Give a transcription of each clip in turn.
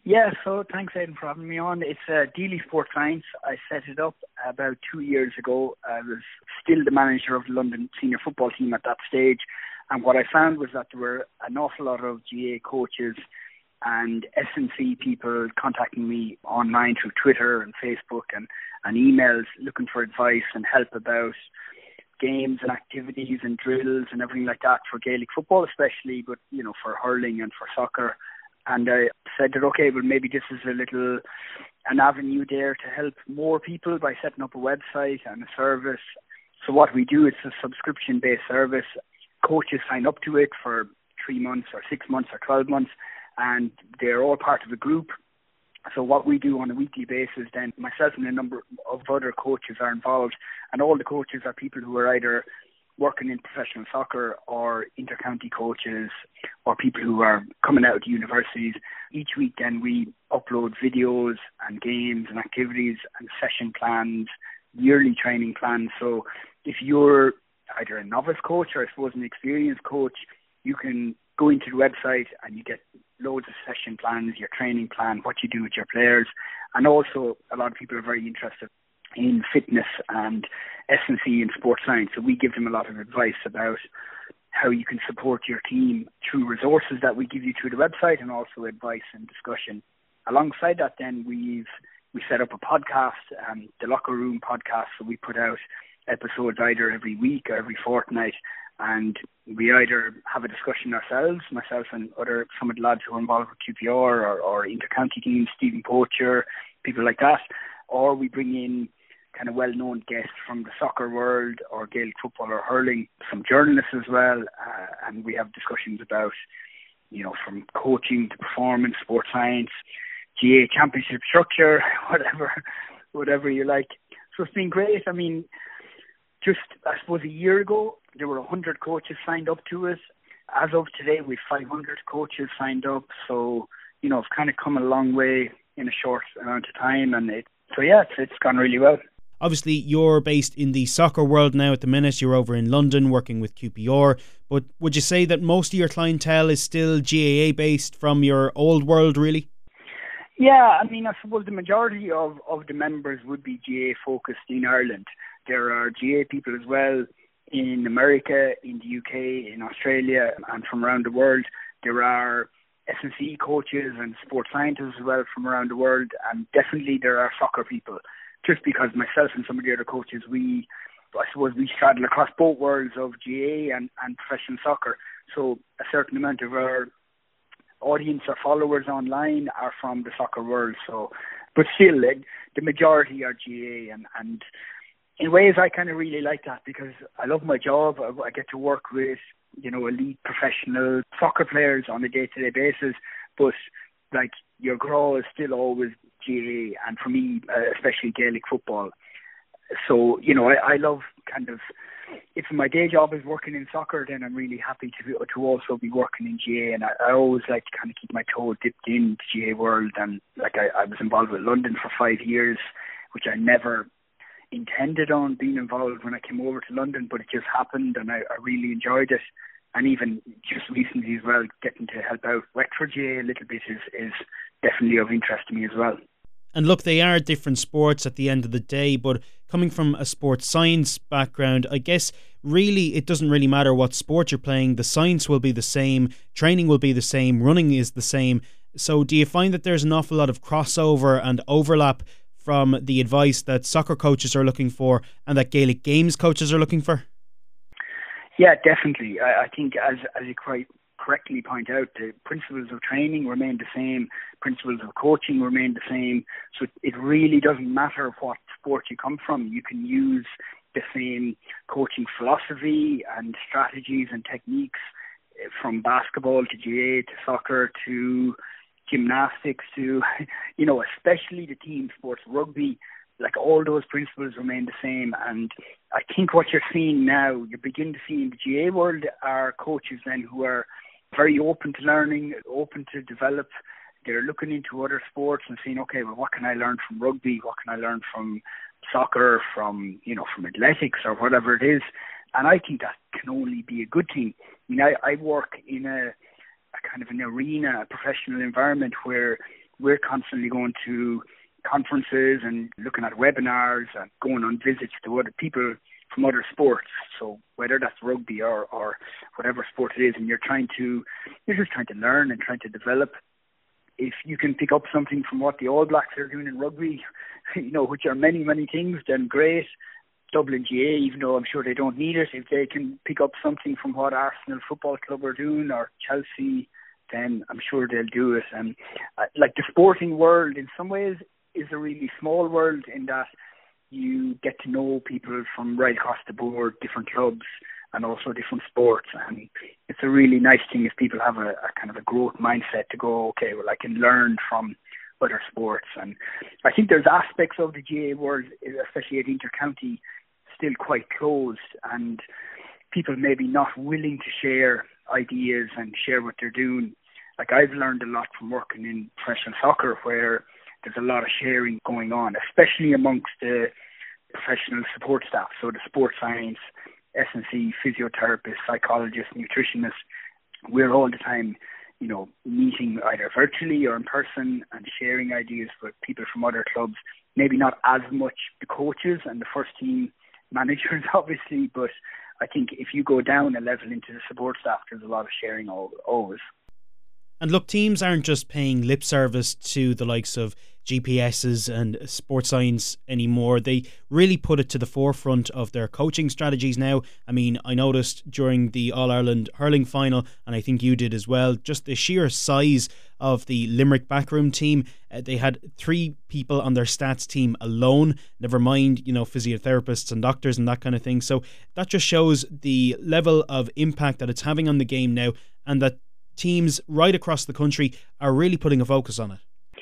Yeah, so thanks, Aidan, for having me on. It's Dealey Sports Science. I set it up about 2 years ago. I was still the manager of the London senior football team at that stage. And what I found was that there were an awful lot of GA coaches and S&C people contacting me online through Twitter and Facebook and emails looking for advice and help about games and activities and drills and everything like that for Gaelic football especially, but, you know, for hurling and for soccer. And I said that, okay, well, maybe this is an avenue there to help more people by setting up a website and a service. So what we do, it's a subscription-based service. Coaches sign up to it for 3 months or 6 months or 12 months, and they're all part of a group. So what we do on a weekly basis, then myself and a number of other coaches are involved, and all the coaches are people who are either working in professional soccer or inter-county coaches or people who are coming out of universities. Each week then we upload videos and games and activities and session plans, yearly training plans. So if you're either a novice coach or I suppose an experienced coach, you can go into the website and you get loads of session plans, your training plan, what you do with your players. And also a lot of people are very interested in fitness and S&C and sports science. So we give them a lot of advice about how you can support your team through resources that we give you through the website and also advice and discussion. Alongside that then we set up a podcast, the Locker Room podcast. So we put out episodes either every week or every fortnight, and we either have a discussion ourselves, myself and some of the lads who are involved with QPR or inter-county teams, Stephen Poacher, people like that, or we bring in kind of well-known guests from the soccer world or Gaelic football or hurling, some journalists as well, and we have discussions about, you know, from coaching to performance, sports science, GA championship structure, whatever you like. So it's been great. I mean, just, I suppose, a year ago, there were 100 coaches signed up to it. As of today, we've 500 coaches signed up. So, you know, it's kind of come a long way in a short amount of time. And it's gone really well. Obviously, you're based in the soccer world now at the minute. You're over in London working with QPR. But would you say that most of your clientele is still GAA based from your old world, really? Yeah, I mean, I suppose the majority of the members would be GAA focused in Ireland. There are GAA people as well in America, in the UK, in Australia, and from around the world. There are S&C coaches and sports scientists as well from around the world, and definitely there are soccer people. Just because myself and some of the other coaches, I suppose we straddle across both worlds of GAA and professional soccer. So a certain amount of our audience or followers online are from the soccer world. So, but still, the majority are GAA, and in ways I kind of really like that because I love my job. I get to work with, you know, elite professional soccer players on a day-to-day basis, but like your grow is still always GAA, and for me, especially Gaelic football. So, you know, I love kind of, if my day job is working in soccer, then I'm really happy to also be working in GAA, and I always like to kind of keep my toe dipped in the GAA world. And like I was involved with London for 5 years, which I never intended on being involved when I came over to London, but it just happened, and I really enjoyed it. And even just recently as well, getting to help out Wexford GAA a little bit is definitely of interest to me as well. And look, they are different sports at the end of the day, but coming from a sports science background, I guess really it doesn't really matter what sport you're playing. The science will be the same, training will be the same, running is the same. So do you find that there's an awful lot of crossover and overlap from the advice that soccer coaches are looking for and that Gaelic games coaches are looking for? Yeah, definitely. I think as you quite correctly point out, the principles of training remain the same, principles of coaching remain the same. So it really doesn't matter what sport you come from. You can use the same coaching philosophy and strategies and techniques from basketball to GAA to soccer to gymnastics to, you know, especially the team sports, rugby. Like all those principles remain the same. And I think what you're seeing now, you're beginning to see in the GAA world are coaches then who are very open to learning, open to develop. They're looking into other sports and saying, okay, well, what can I learn from rugby? What can I learn from soccer, from athletics or whatever it is? And I think that can only be a good thing. I mean, I work in a kind of an arena, a professional environment where we're constantly going to conferences and looking at webinars and going on visits to other people from other sports. So whether that's rugby or whatever sport it is, and you're just trying to learn and trying to develop. If you can pick up something from what the All Blacks are doing in rugby, which are many, many things, then great. Dublin GA, even though I'm sure they don't need it, if they can pick up something from what Arsenal Football Club are doing or Chelsea, then I'm sure they'll do it. And like the sporting world, in some ways, is a really small world in that you get to know people from right across the board, different clubs and also different sports. And it's a really nice thing if people have a kind of a growth mindset to go, okay, well, I can learn from other sports. And I think there's aspects of the GA world, especially at intercounty, still quite closed, and people maybe not willing to share ideas and share what they're doing. Like I've learned a lot from working in professional soccer, where there's a lot of sharing going on, especially amongst the professional support staff. So the sports science, S&C, physiotherapists, psychologists, nutritionists, we're all the time, meeting either virtually or in person and sharing ideas with people from other clubs. Maybe not as much the coaches and the first team managers, obviously, but I think if you go down a level into the support staff, there's a lot of sharing always. And look, teams aren't just paying lip service to the likes of GPSs and sports science anymore. They really put it to the forefront of their coaching strategies now. I mean, I noticed during the All-Ireland hurling final, and I think you did as well, just the sheer size of the Limerick backroom team. They had 3 people on their stats team alone, never mind, physiotherapists and doctors and that kind of thing. So that just shows the level of impact that it's having on the game now, and that teams right across the country are really putting a focus on it.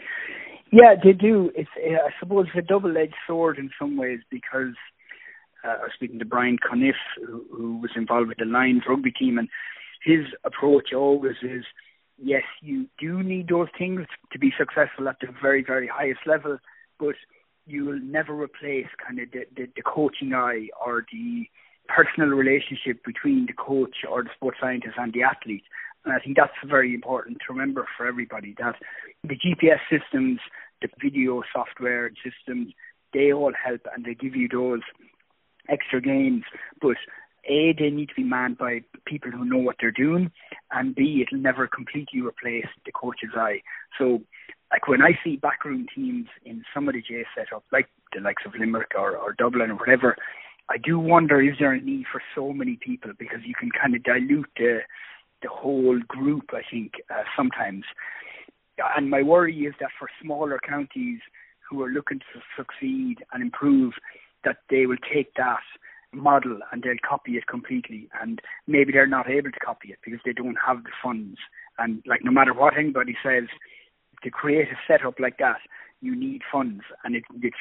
Yeah, they do. It's, I suppose, a double-edged sword in some ways, because I was speaking to Brian Cuniff, who was involved with the Lions rugby team, and his approach always is, yes, you do need those things to be successful at the very, very highest level, but you will never replace kind of the coaching eye or the personal relationship between the coach or the sports scientist and the athlete. And I think that's very important to remember for everybody, that the GPS systems, the video software systems, they all help and they give you those extra gains. But A, they need to be manned by people who know what they're doing, and B, it'll never completely replace the coach's eye. So, like when I see backroom teams in some of the J setup, like the likes of Limerick or Dublin or whatever, I do wonder, is there a need for so many people? Because you can kind of dilute the whole group, I think, sometimes. And my worry is that for smaller counties who are looking to succeed and improve, that they will take that model and they'll copy it completely, and maybe they're not able to copy it because they don't have the funds. And like, no matter what anybody says, to create a setup like that, you need funds, and it's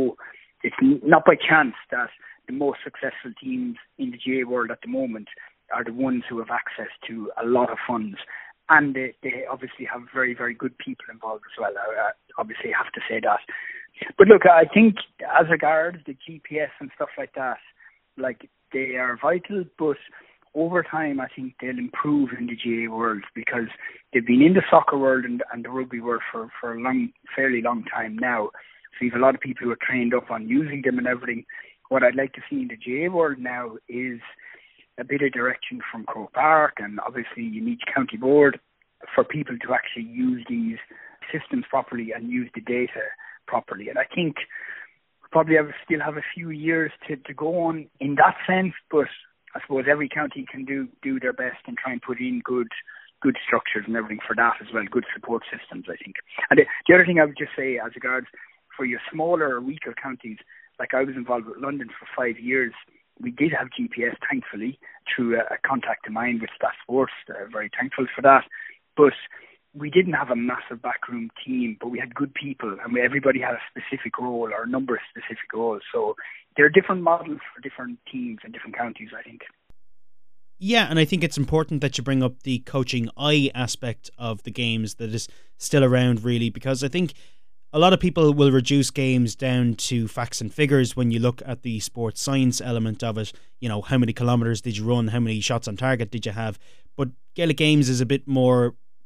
not by chance that the most successful teams in the GA world at the moment are the ones who have access to a lot of funds, and they obviously have very, very good people involved as well. I obviously have to say that. But look, I think as regards the GPS and stuff like that, like, they are vital, but over time I think they'll improve in the GA world, because they've been in the soccer world and the rugby world for a fairly long time now. So you have a lot of people who are trained up on using them and everything. What I'd like to see in the GA world now is a bit of direction from Croke Park, and obviously you need county board for people to actually use these systems properly and use the data properly. And I think we probably still have a few years to go on in that sense, but I suppose every county can do their best and try and put in good structures and everything for that as well, good support systems, I think. And the other thing I would just say, as regards for your smaller or weaker counties, like I was involved with London for 5 years. We did have GPS, thankfully, through a contact of mine with Stat Sports. Very thankful for that. But we didn't have a massive backroom team, but we had good people, and everybody had a specific role or a number of specific roles. So there are different models for different teams and different counties, I think. Yeah, and I think it's important that you bring up the coaching eye aspect of the games that is still around, really, because I think a lot of people will reduce games down to facts and figures when you look at the sports science element of it. How many kilometres did you run? How many shots on target did you have? But Gaelic Games is a bit more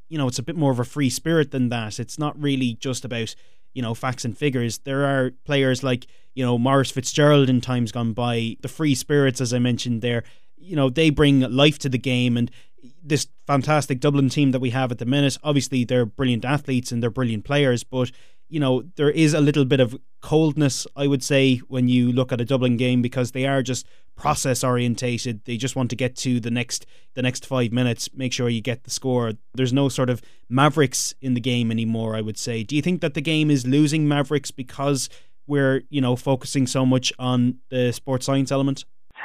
it's a bit more of a free spirit than that. It's not really just about, facts and figures. There are players like, Maurice Fitzgerald in times gone by, the free spirits, as I mentioned there. They bring life to the game, and this fantastic Dublin team that we have at the minute, obviously they're brilliant athletes and they're brilliant players, but there is a little bit of coldness, I would say, when you look at a Dublin game, because they are just process orientated. They just want to get to the next 5 minutes, make sure you get the score. There's no sort of mavericks in the game anymore, I would say. Do you think that the game is losing mavericks because we're, focusing so much on the sports science element?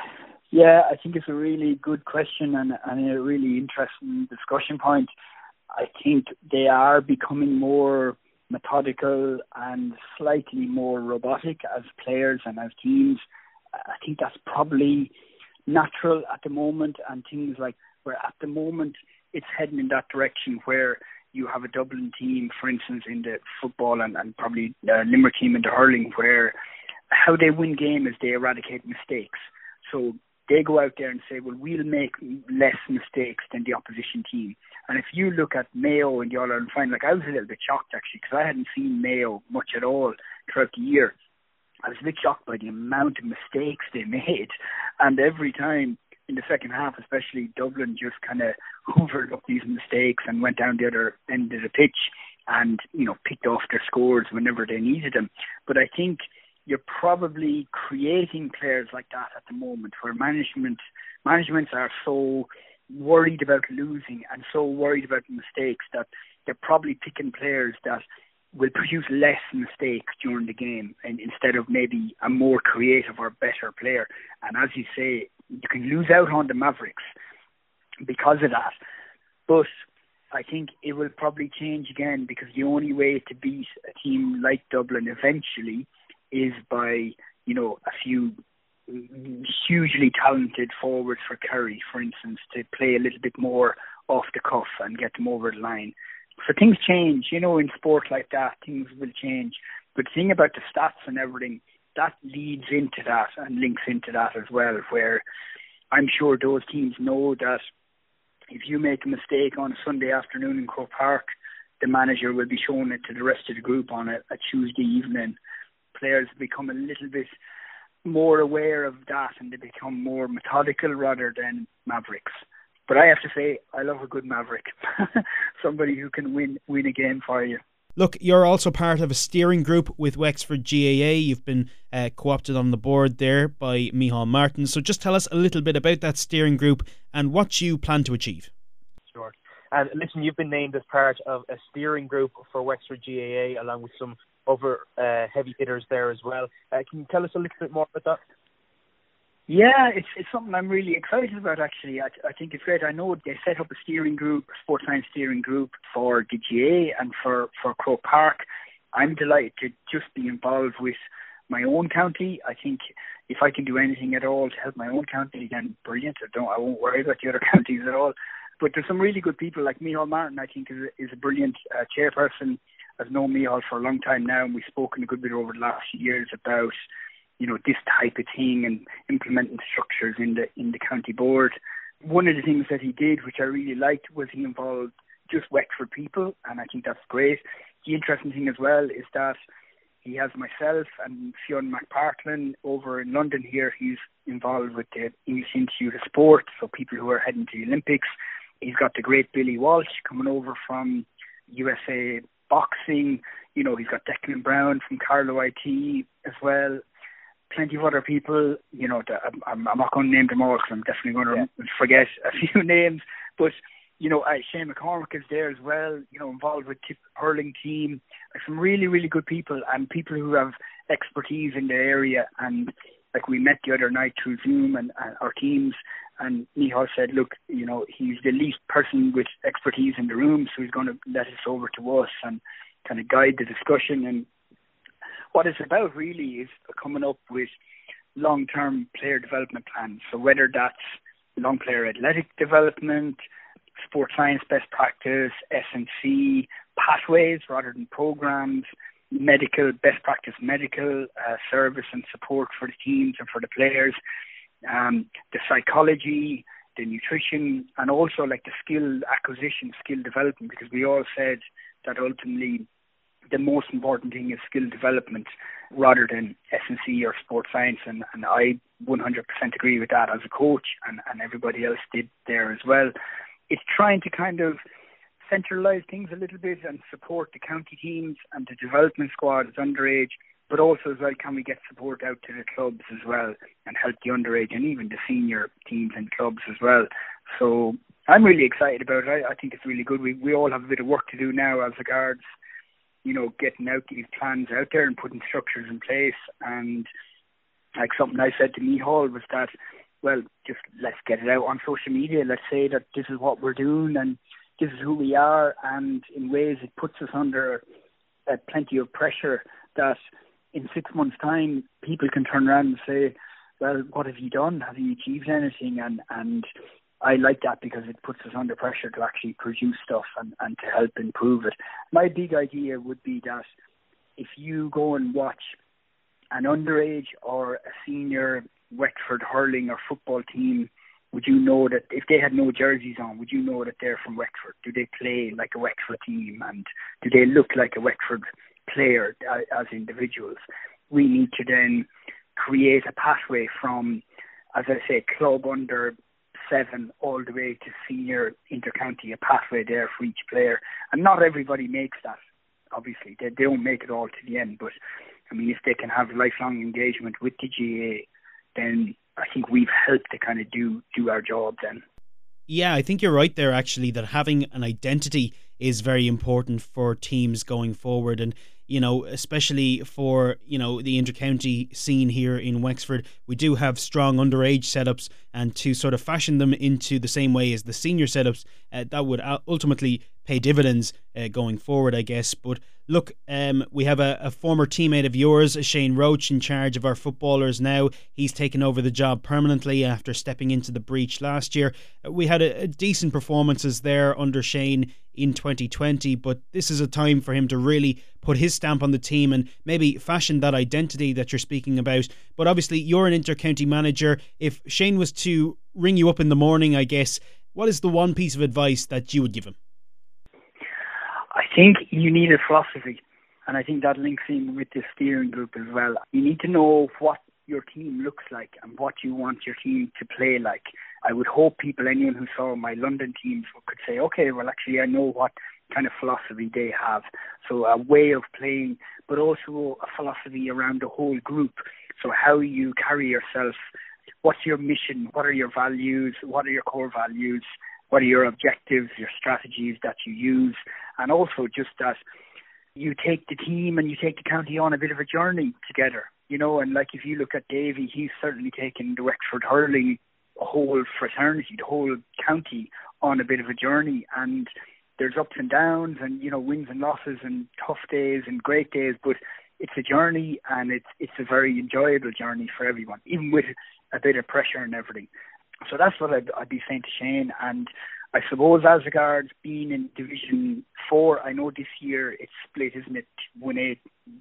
Yeah, I think it's a really good question and a really interesting discussion point. I think they are becoming more methodical and slightly more robotic as players and as teams. I think that's probably natural at the moment, and things like where at the moment it's heading in that direction where you have a Dublin team, for instance, in the football and probably a Limerick team in the hurling, where how they win game is they eradicate mistakes. So they go out there and say, well, we'll make less mistakes than the opposition team. And if you look at Mayo and the All-Ireland final, I was a little bit shocked actually, because I hadn't seen Mayo much at all throughout the year. I was a bit shocked by the amount of mistakes they made. And every time in the second half, especially, Dublin just kind of hoovered up these mistakes and went down the other end of the pitch and, picked off their scores whenever they needed them. But I think you're probably creating players like that at the moment, where managements are so worried about losing and so worried about mistakes that they're probably picking players that will produce less mistakes during the game, and instead of maybe a more creative or better player. And as you say, you can lose out on the Mavericks because of that. But I think it will probably change again, because the only way to beat a team like Dublin eventually is by, a few hugely talented forwards for Kerry, for instance, to play a little bit more off the cuff and get them over the line. So things change, in sport like that, things will change. But the thing about the stats and everything, that leads into that and links into that as well, where I'm sure those teams know that if you make a mistake on a Sunday afternoon in Croke Park, the manager will be showing it to the rest of the group on a Tuesday evening. Players become a little bit more aware of that, and they become more methodical rather than mavericks. But I have to say, I love a good maverick. Somebody who can win a game for you. Look, you're also part of a steering group with Wexford GAA. You've been co-opted on the board there by Micheál Martin. So just tell us a little bit about that steering group and what you plan to achieve. Sure. And listen, you've been named as part of a steering group for Wexford GAA, along with some other heavy hitters there as well. Can you tell us a little bit more about that? Yeah, it's something I'm really excited about, actually. I think it's great. I know they set up a steering group, a sports science steering group for the GAA and for Croke Park. I'm delighted to just be involved with my own county. I think if I can do anything at all to help my own county, then brilliant. I won't worry about the other counties at all. But there's some really good people, like Micheál Martin, I think, is a brilliant chairperson. I've known Micheál for a long time now, and we've spoken a good bit over the last few years about this type of thing and implementing structures in the county board. One of the things that he did, which I really liked, was he involved just Wexford people, and I think that's great. The interesting thing as well is that he has myself and Fionn McPartlin over in London here. He's involved with the English Institute of Sport, so people who are heading to the Olympics. He's got the great Billy Walsh coming over from USA Boxing. He's got Declan Brown from Carlow IT as well. Plenty of other people, I'm not going to name them all because I'm definitely going to forget a few names. But, Shane McCormick is there as well, involved with the hurling team. Some really, really good people, and people who have expertise in the area. And like we met the other night through Zoom and our teams, and Micheál said, look, he's the least person with expertise in the room, so he's going to let us over to us and kind of guide the discussion. And what it's about really is coming up with long-term player development plans. So whether that's long player athletic development, sports science best practice, S&C, pathways rather than programs, medical, best practice medical service and support for the teams and for the players, the psychology, the nutrition, and also like the skill acquisition, skill development, because we all said that ultimately the most important thing is skill development rather than S&C or sports science, and I 100% agree with that as a coach, and everybody else did there as well. It's trying to kind of centralise things a little bit and support the county teams and the development squads, underage, but also as well, can we get support out to the clubs as well and help the underage and even the senior teams and clubs as well. So I'm really excited about it. I think it's really good. We all have a bit of work to do now as regards, you know, getting out these plans out there and putting structures in place. And like something I said to Micheál was that, well, just let's get it out on social media. Let's say that this is what we're doing and this is who we are. And in ways it puts us under plenty of pressure that in 6 months' time, people can turn around and say, well, what have you done? Have you achieved anything? And I like that because it puts us under pressure to actually produce stuff and to help improve it. My big idea would be that if you go and watch an underage or a senior Wexford hurling or football team, would you know that if they had no jerseys on, would you know that they're from Wexford? Do they play like a Wexford team? And do they look like a Wexford player as individuals? We need to then create a pathway from, as I say, club under 7 all the way to senior intercounty, a pathway there for each player. And not everybody makes that, obviously. They don't make it all to the end. But, I mean, if they can have lifelong engagement with the GAA, then I think we've helped to kind of do our job then. Yeah, I think you're right there, actually, that having an identity is very important for teams going forward. And, you know, especially for, you know, the intercounty scene here in Wexford, we do have strong underage setups, and to sort of fashion them into the same way as the senior setups, that would ultimately pay dividends going forward, I guess. But look, we have a former teammate of yours, Shane Roach, in charge of our footballers now. He's taken over the job permanently after stepping into the breach last year. We had a decent performances there under Shane in 2020, but this is a time for him to really put his stamp on the team and maybe fashion that identity that you're speaking about. But obviously you're an intercounty manager. If Shane was to ring you up in the morning, I guess, what is the one piece of advice that you would give him? I think you need a philosophy, and I think that links in with the steering group as well. You need to know what your team looks like and what you want your team to play like. I would hope anyone who saw my London teams could say, okay, well, actually, I know what kind of philosophy they have. So a way of playing, but also a philosophy around the whole group. So how you carry yourself, what's your mission, what are your values, what are your core values, what are your objectives, your strategies that you use, and also just that you take the team and you take the county on a bit of a journey together, you know. And like if you look at Davy, he's certainly taken the Wexford hurling whole fraternity, the whole county on a bit of a journey, and there's ups and downs and, you know, wins and losses and tough days and great days, but it's a journey, and it's a very enjoyable journey for everyone, even with a bit of pressure and everything. So that's what I'd be saying to Shane. And I suppose as regards being in Division 4, I know this year it's split, isn't it? 1A,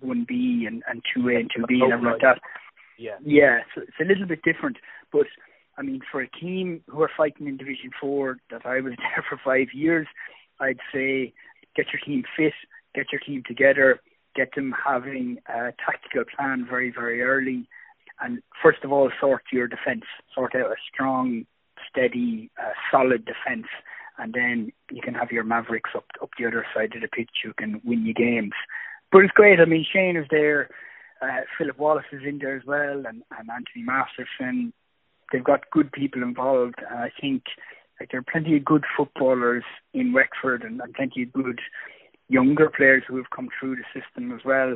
1B and 2A and 2B and everything like that. Yeah, so it's a little bit different. But, I mean, for a team who are fighting in Division 4 that I was there for 5 years, I'd say get your team fit, get your team together, get them having a tactical plan very, very early. And first of all, sort your defence. Sort out a strong, steady, solid defence. And then you can have your Mavericks up the other side of the pitch who can win you games. But it's great. I mean, Shane is there. Philip Wallace is in there as well. And Anthony Masterson. They've got good people involved. And I think there are plenty of good footballers in Wexford and plenty of good younger players who have come through the system as well.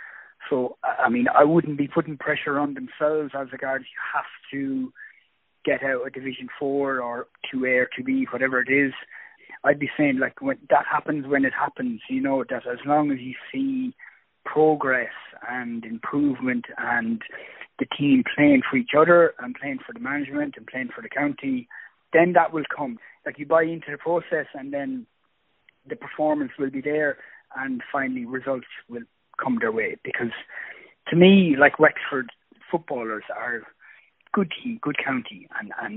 So, I mean, I wouldn't be putting pressure on themselves as regards you have to get out of Division 4 or 2A or 2B, whatever it is. I'd be saying, like, when that happens when it happens, you know, that as long as you see progress and improvement and the team playing for each other and playing for the management and playing for the county, then that will come. Like, you buy into the process and then the performance will be there and finally results will come their way. Because to me, like, Wexford footballers are good team, good county, and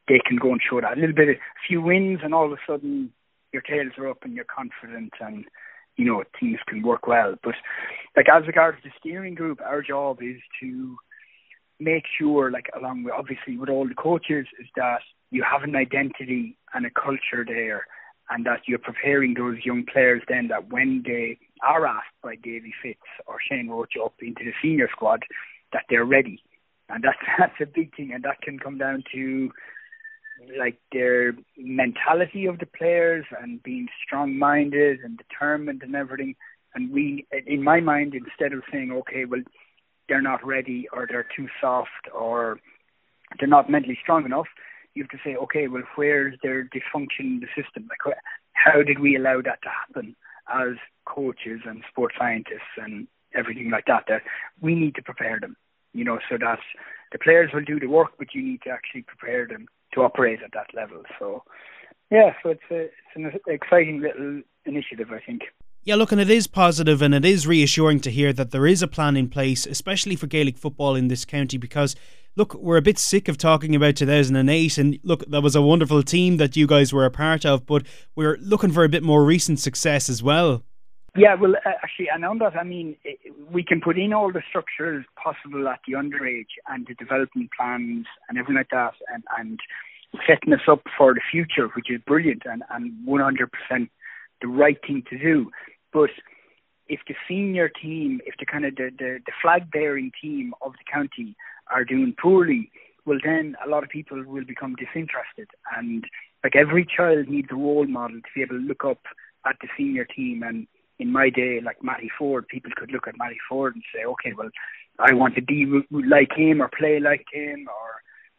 they can go and show that. A few wins, and all of a sudden your tails are up and you're confident, and things can work well. But like, as regards the steering group, our job is to make sure, like, along with obviously with all the coaches, is that you have an identity and a culture there, and that you're preparing those young players then, that when they are asked by Davy Fitz or Shane Roach up into the senior squad, that they're ready. And that's a big thing, and that can come down to like their mentality of the players and being strong-minded and determined and everything. And we, in my mind, instead of saying, okay, well, they're not ready, or they're too soft, or they're not mentally strong enough, you have to say, okay, well, where's their dysfunction in the system? Like, how did we allow that to happen as coaches and sports scientists and everything like that? That we need to prepare them, so that the players will do the work, but you need to actually prepare them to operate at that level. So, yeah, so it's an exciting little initiative, I think. Yeah, look, and it is positive, and it is reassuring to hear that there is a plan in place, especially for Gaelic football in this county, because, look, we're a bit sick of talking about 2008, and look, that was a wonderful team that you guys were a part of, but we're looking for a bit more recent success as well. Yeah, well, actually, and on that, I mean, we can put in all the structures possible at the underage and the development plans and everything like that, and setting us up for the future, which is brilliant and 100% the right thing to do. But if the senior team, if the kind of the flag-bearing team of the county are doing poorly, well, then a lot of people will become disinterested. And like, every child needs a role model to be able to look up at the senior team. And in my day, like Matty Ford, people could look at Matty Ford and say, okay, well, I want to be like him or play like him, or,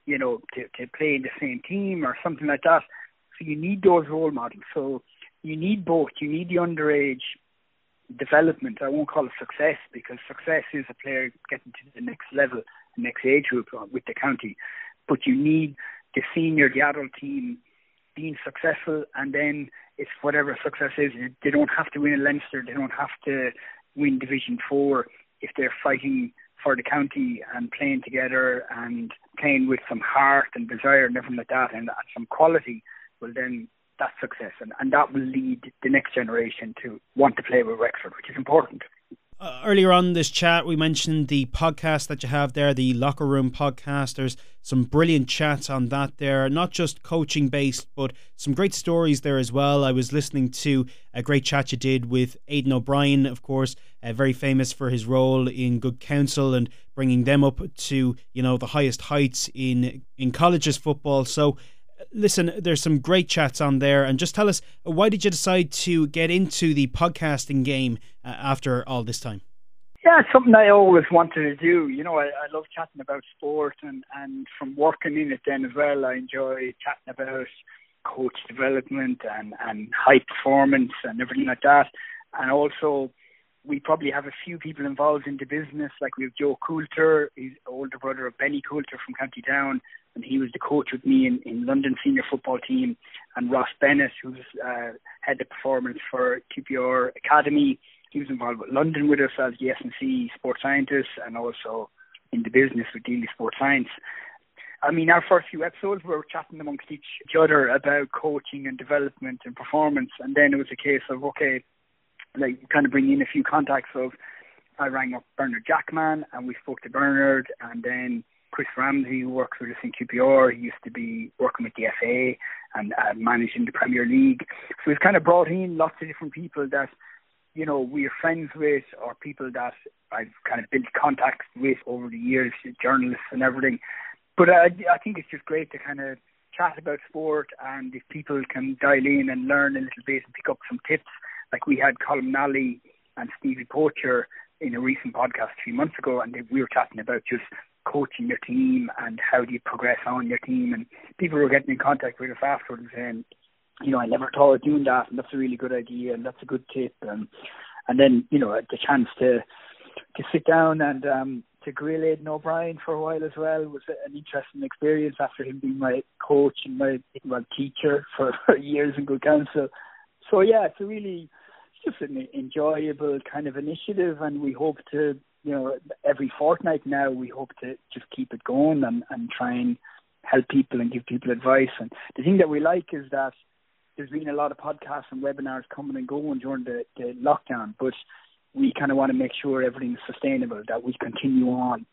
to play in the same team or something like that. So you need those role models. So you need both. You need the underage development. I won't call it success, because success is a player getting to the next level, the next age group with the county. But you need the senior, the adult team being successful, and then it's whatever success is. They don't have to win a Leinster, they don't have to win Division 4 if they're fighting for the county and playing together and playing with some heart and desire and everything like that, and some quality. Well, then that's success, and that will lead the next generation to want to play with Wexford, which is important. Earlier on in this chat, we mentioned the podcast that you have there, the Locker Room podcast. There's some brilliant chats on that there, not just coaching based, but some great stories there as well. I was listening to a great chat you did with Aidan O'Brien, of course, very famous for his role in Good Counsel and bringing them up to, the highest heights in colleges football. So listen, there's some great chats on there, and just tell us, why did you decide to get into the podcasting game after all this time? Yeah, it's something I always wanted to do. I love chatting about sport, and from working in it then as well, I enjoy chatting about coach development and high performance and everything like that. And also, we probably have a few people involved in the business, like we have Joe Coulter, he's older brother of Benny Coulter from County Down, and he was the coach with me in London senior football team, and Ross Bennett, who's head of performance for QPR Academy. He was involved with London with us as the S&C sports scientist, and also in the business with Daily Sports Science. I mean, our first few episodes, we were chatting amongst each other about coaching and development and performance, and then it was a case of, okay, like, kind of bringing in a few contacts of, I rang up Bernard Jackman and we spoke to Bernard, and then Chris Ramsey, who works with us in QPR, he used to be working with the FA and managing the Premier League. So we've kind of brought in lots of different people that, we are friends with, or people that I've kind of built contacts with over the years, journalists and everything. But I think it's just great to kind of chat about sport, and if people can dial in and learn a little bit and pick up some tips. Like we had Colin Nally and Stevie Poacher in a recent podcast a few months ago, and we were chatting about just coaching your team and how do you progress on your team, and people were getting in contact with us afterwards saying, I never thought of doing that, and that's a really good idea, and that's a good tip, and then the chance to sit down and to grill Aidan O'Brien for a while as well was an interesting experience after him being my coach and my teacher for years in Good Counsel. So yeah, it's just an enjoyable kind of initiative, and we hope to, every fortnight now, we hope to just keep it going and try and help people and give people advice. And the thing that we like is that there's been a lot of podcasts and webinars coming and going during the lockdown, but we kind of want to make sure everything's sustainable, that we continue on,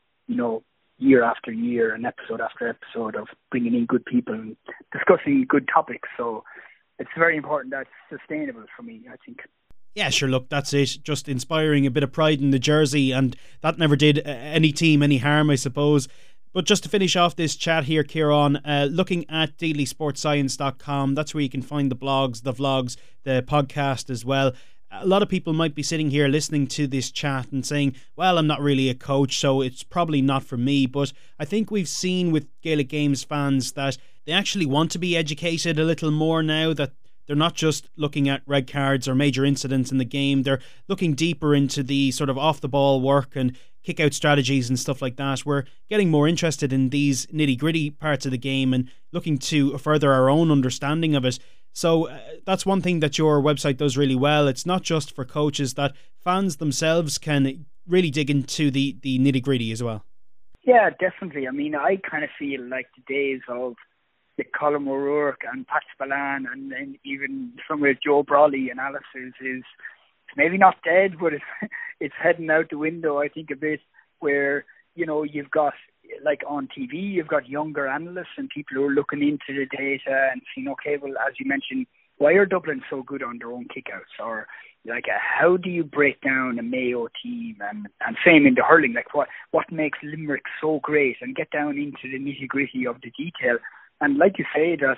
year after year and episode after episode of bringing in good people and discussing good topics. So it's very important that it's sustainable for me, I think. Yeah, sure, look, that's it. Just inspiring a bit of pride in the jersey, and that never did any team any harm, I suppose. But just to finish off this chat here, Kieran, looking at dailysportscience.com, that's where you can find the blogs, the vlogs, the podcast as well. A lot of people might be sitting here listening to this chat and saying, well, I'm not really a coach, so it's probably not for me. But I think we've seen with Gaelic Games fans that they actually want to be educated a little more now, that they're not just looking at red cards or major incidents in the game. They're looking deeper into the sort of off-the-ball work and kick-out strategies and stuff like that. We're getting more interested in these nitty-gritty parts of the game and looking to further our own understanding of it. So that's one thing that your website does really well. It's not just for coaches, that fans themselves can really dig into the nitty-gritty as well. Yeah, definitely. I mean, I kind of feel like the days of the Colin O'Rourke and Pat Spillane and then even some of Joe Brawley analysis is maybe not dead, but it's heading out the window, I think, a bit, where, you've got, like on TV, you've got younger analysts and people who are looking into the data and seeing, okay, well, as you mentioned, why are Dublin so good on their own kickouts? Or like, how do you break down a Mayo team? And same in the hurling, like what makes Limerick so great, and get down into the nitty gritty of the detail. And like you say, that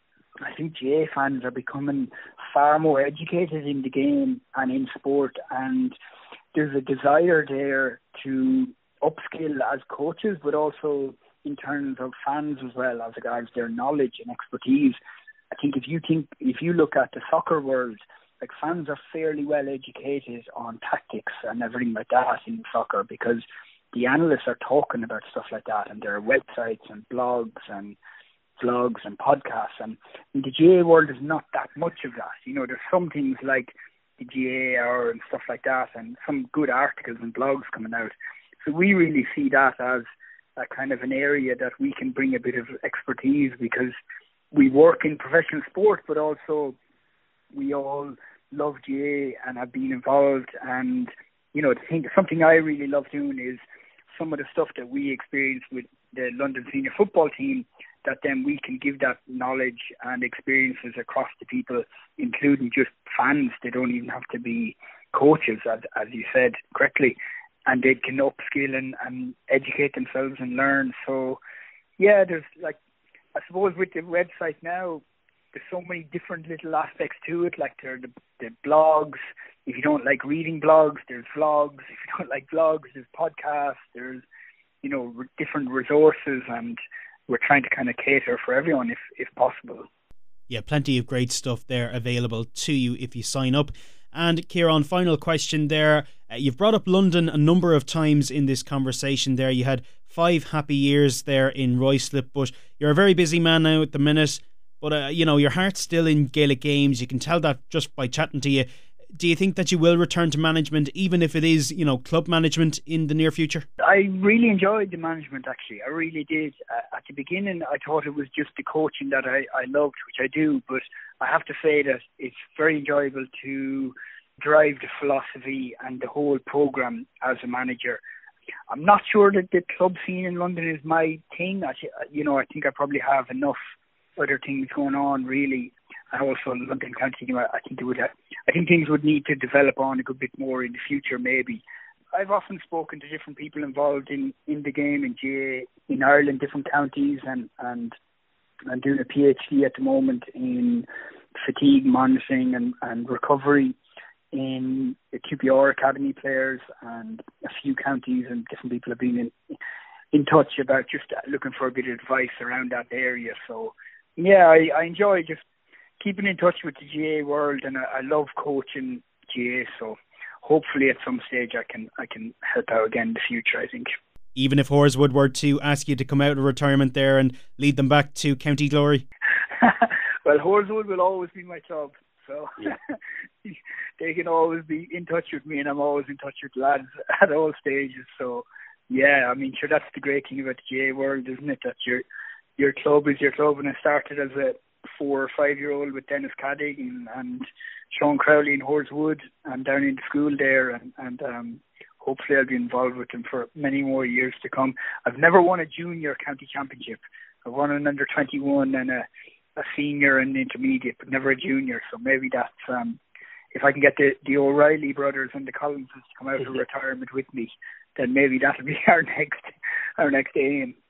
I think GA fans are becoming far more educated in the game and in sport, and there's a desire there to upskill as coaches, but also in terms of fans as well, as regards their knowledge and expertise. I think if you look at the soccer world, like, fans are fairly well educated on tactics and everything like that in soccer, because the analysts are talking about stuff like that, and there are websites and blogs and vlogs and podcasts, and in the GA world there's not that much of that. There's some things like the GA Hour and stuff like that, and some good articles and blogs coming out. So we really see that as a kind of an area that we can bring a bit of expertise, because we work in professional sport, but also we all love GA and have been involved. And, something I really love doing is some of the stuff that we experience with the London senior football team, that then we can give that knowledge and experiences across to people, including just fans. They don't even have to be coaches, as you said correctly, and they can upskill and educate themselves and learn. So, yeah, there's, like, I suppose with the website now, there's so many different little aspects to it. Like, there are the blogs. If you don't like reading blogs, there's vlogs. If you don't like vlogs, there's podcasts. There's, different resources, and we're trying to kind of cater for everyone if possible. Yeah, plenty of great stuff there available to you if you sign up. And Kieran, final question there. You've brought up London a number of times in this conversation there. You had 5 happy years there in Ruislip, but you're a very busy man now at the minute. But, your heart's still in Gaelic Games. You can tell that just by chatting to you. Do you think that you will return to management, even if it is, club management in the near future? I really enjoyed the management, actually. I really did. At the beginning, I thought it was just the coaching that I loved, which I do. But I have to say that it's very enjoyable to drive the philosophy and the whole programme as a manager. I'm not sure that the club scene in London is my thing. I think I probably have enough other things going on, really. And also London County, I think things would need to develop on a good bit more in the future, maybe. I've often spoken to different people involved in the game in GA in Ireland, different counties, and I'm doing a PhD at the moment in fatigue monitoring and recovery in the QPR Academy players, and a few counties and different people have been in touch about just looking for a bit of advice around that area. So, yeah, I enjoy just keeping in touch with the GA world, and I love coaching GA, so hopefully at some stage I can help out again in the future, I think. Even if Horswood were to ask you to come out of retirement there and lead them back to county glory? Well, Horswood will always be my club, so yeah. They can always be in touch with me, and I'm always in touch with lads at all stages. So, yeah, I mean, sure, that's the great thing about the GA world, isn't it? That your club is your club, and I started as a 4 or 5 year old with Dennis Caddig and Sean Crowley in Horswood, and down in the school there, and hopefully I'll be involved with them for many more years to come. I've never won a junior county championship. I've won an under 21 and a senior and intermediate, but never a junior. So maybe that's if I can get the O'Reilly brothers and the Collinses to come out of retirement with me, then maybe that'll be our next aim.